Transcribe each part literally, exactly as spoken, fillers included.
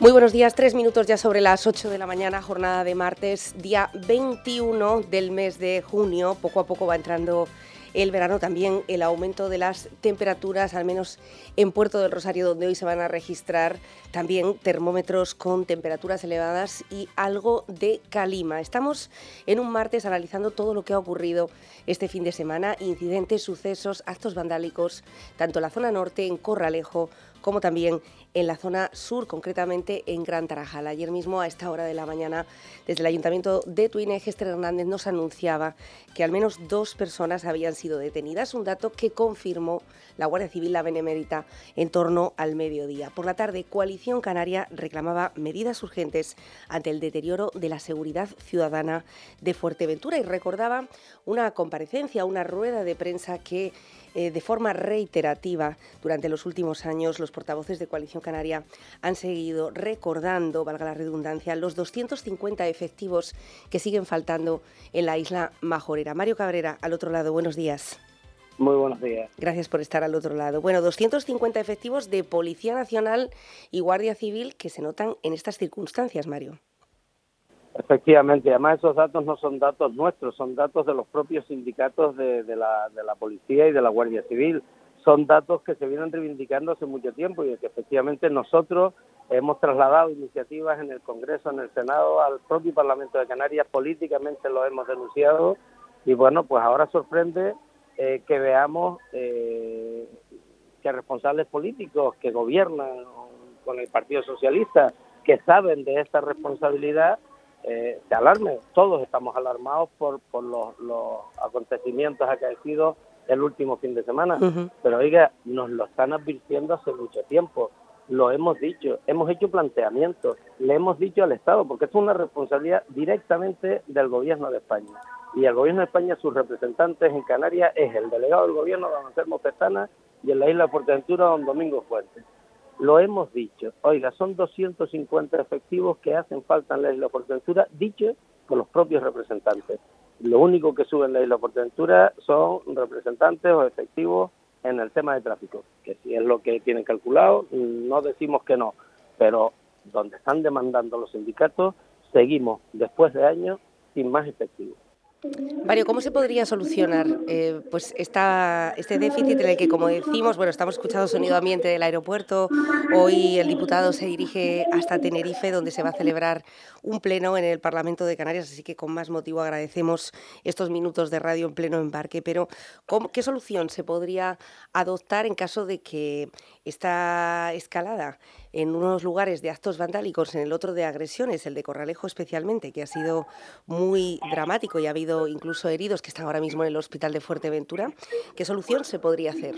Muy buenos días, tres minutos ya sobre las ocho de la mañana, jornada de martes, día veintiuno del mes de junio. Poco a poco va entrando el verano, también el aumento de las temperaturas, al menos en Puerto del Rosario, donde hoy se van a registrar también termómetros con temperaturas elevadas y algo de calima. Estamos en un martes analizando todo lo que ha ocurrido este fin de semana, incidentes, sucesos, actos vandálicos, tanto en la zona norte, en Corralejo, como también en la zona sur, concretamente en Gran Tarajal. Ayer mismo, a esta hora de la mañana, desde el Ayuntamiento de Tuineje, Esther Hernández nos anunciaba que al menos dos personas habían sido detenidas, un dato que confirmó la Guardia Civil, la Benemérita, en torno al mediodía. Por la tarde, Coalición Canaria reclamaba medidas urgentes ante el deterioro de la seguridad ciudadana de Fuerteventura y recordaba una comparecencia, una rueda de prensa que Eh, de forma reiterativa durante los últimos años los portavoces de Coalición Canaria han seguido recordando, valga la redundancia, los doscientos cincuenta efectivos que siguen faltando en la isla Majorera. Mario Cabrera, al otro lado, buenos días. Muy buenos días. Gracias por estar al otro lado. Bueno, doscientos cincuenta efectivos de Policía Nacional y Guardia Civil que se notan en estas circunstancias, Mario. Efectivamente, además esos datos no son datos nuestros, son datos de los propios sindicatos de, de, la, de la Policía y de la Guardia Civil. Son datos que se vienen reivindicando hace mucho tiempo y que efectivamente nosotros hemos trasladado iniciativas en el Congreso, en el Senado, al propio Parlamento de Canarias, políticamente lo hemos denunciado y bueno, pues ahora sorprende eh, que veamos eh, que responsables políticos que gobiernan con el Partido Socialista, que saben de esta responsabilidad, Eh, se alarme. Todos estamos alarmados por, por los, los acontecimientos acaecidos el último fin de semana. Uh-huh. Pero oiga, nos lo están advirtiendo hace mucho tiempo. Lo hemos dicho, hemos hecho planteamientos, le hemos dicho al Estado, porque esto es una responsabilidad directamente del Gobierno de España. Y el Gobierno de España, sus representantes en Canarias, es el delegado del Gobierno, don Anselmo Pestana, y en la isla de Fuerteventura, don Domingo Fuerte. Lo hemos dicho, oiga, son doscientos cincuenta efectivos que hacen falta en la isla de Fuerteventura, dicho por los propios representantes. Lo único que sube en la isla de Fuerteventura son representantes o efectivos en el tema de tráfico, que si es lo que tienen calculado, no decimos que no, pero donde están demandando los sindicatos, seguimos después de años sin más efectivos. Mario, ¿cómo se podría solucionar eh, pues esta, este déficit en el que, como decimos, bueno, estamos escuchando sonido ambiente del aeropuerto? Hoy el diputado se dirige hasta Tenerife, donde se va a celebrar un pleno en el Parlamento de Canarias, así que con más motivo agradecemos estos minutos de radio en pleno embarque. Pero ¿cómo, qué solución se podría adoptar en caso de que esta escalada en unos lugares de actos vandálicos, en el otro de agresiones, el de Corralejo especialmente, que ha sido muy dramático y ha habido incluso heridos que están ahora mismo en el hospital de Fuerteventura? ¿Qué solución se podría hacer?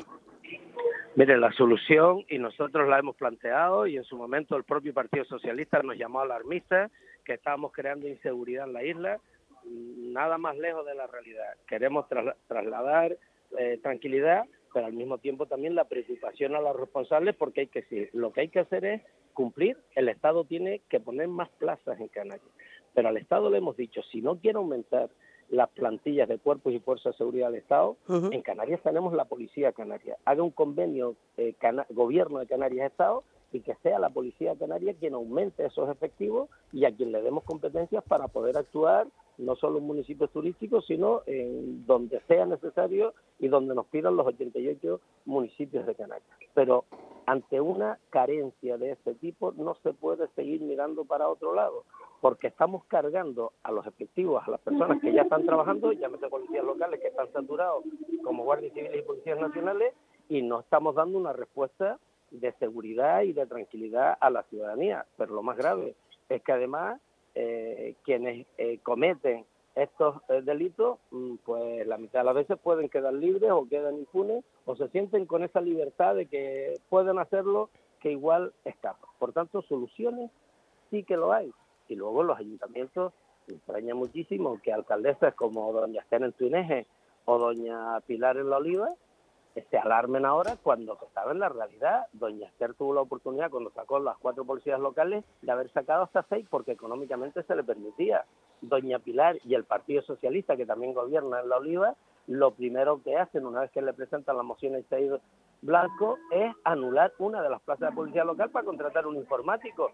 Mire, la solución, y nosotros la hemos planteado, y en su momento el propio Partido Socialista nos llamó alarmistas, que estábamos creando inseguridad en la isla, nada más lejos de la realidad. Queremos trasla- trasladar eh, tranquilidad, pero al mismo tiempo también la preocupación a los responsables, porque hay que sí, lo que hay que hacer es cumplir. El Estado tiene que poner más plazas en Canarias, pero al Estado le hemos dicho, si no quiere aumentar las plantillas de cuerpos y fuerzas de seguridad del Estado, uh-huh. En Canarias tenemos la Policía Canaria. Haga un convenio eh, Cana- Gobierno de Canarias-Estado y que sea la Policía Canaria quien aumente esos efectivos y a quien le demos competencias para poder actuar no solo en municipios turísticos, sino en donde sea necesario y donde nos pidan los ochenta y ocho municipios de Canarias. Pero ante una carencia de este tipo no se puede seguir mirando para otro lado, porque estamos cargando a los efectivos, a las personas que ya están trabajando, llámese policías locales que están saturados como guardias civiles y policías nacionales, y no estamos dando una respuesta de seguridad y de tranquilidad a la ciudadanía. Pero lo más grave es que además eh, quienes eh, cometen estos eh, delitos, pues la mitad de las veces pueden quedar libres o quedan impunes o se sienten con esa libertad de que pueden hacerlo, que igual escapan. Por tanto, soluciones sí que lo hay. Y luego los ayuntamientos, me extraña muchísimo que alcaldesas como doña Esther en Tuineje o doña Pilar en La Oliva se alarmen ahora cuando estaba en la realidad. Doña Esther tuvo la oportunidad, cuando sacó las cuatro policías locales, de haber sacado hasta seis porque económicamente se le permitía. Doña Pilar y el Partido Socialista, que también gobierna en La Oliva, lo primero que hacen una vez que le presentan la moción a Isaías Blanco es anular una de las plazas de policía local para contratar un informático.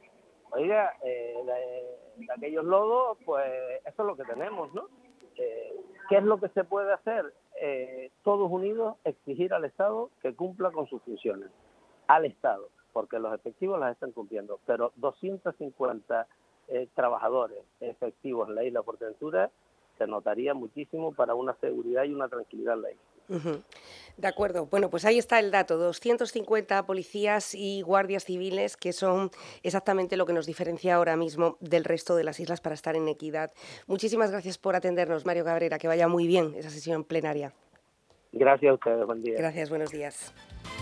Oiga, eh, de, de aquellos lodos, pues eso es lo que tenemos, ¿no? Eh, ¿Qué es lo que se puede hacer? Eh, todos unidos exigir al Estado que cumpla con sus funciones. Al Estado, porque los efectivos las están cumpliendo, pero doscientos cincuenta eh, trabajadores efectivos en la isla Fuerteventura se notaría muchísimo para una seguridad y una tranquilidad en la isla. Uh-huh. De acuerdo. Bueno, pues ahí está el dato, doscientos cincuenta policías y guardias civiles, que son exactamente lo que nos diferencia ahora mismo del resto de las islas para estar en equidad. Muchísimas gracias por atendernos, Mario Cabrera, que vaya muy bien esa sesión plenaria. Gracias a ustedes, buen día. Gracias, buenos días.